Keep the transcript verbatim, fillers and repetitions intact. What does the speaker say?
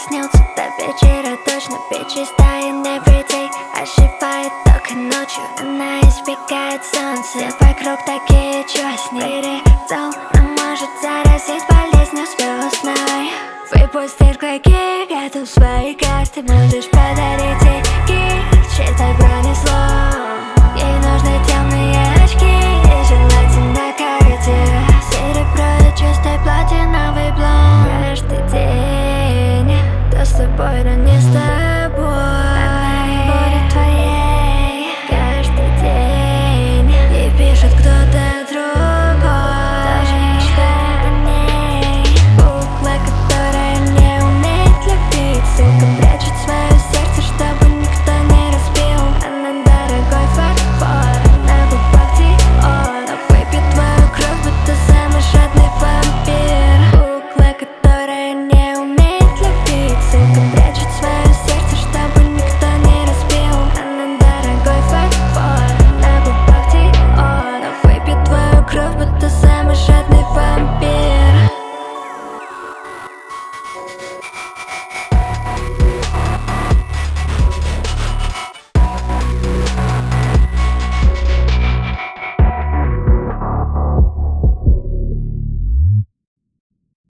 проснется до вечера, точно бечистая everyday. Оживает только ночью, она избегает солнца. Вокруг такие чёсни, передол, но может заразить болезнью звездной. Выпустишь клыки, готов свои карты, можешь подарить деньги, читай пронесло. Ей нужны темные очки и желательно карате. Серебро и чистый платиновый блонд. Каждый день, кто с тобой ранее стал.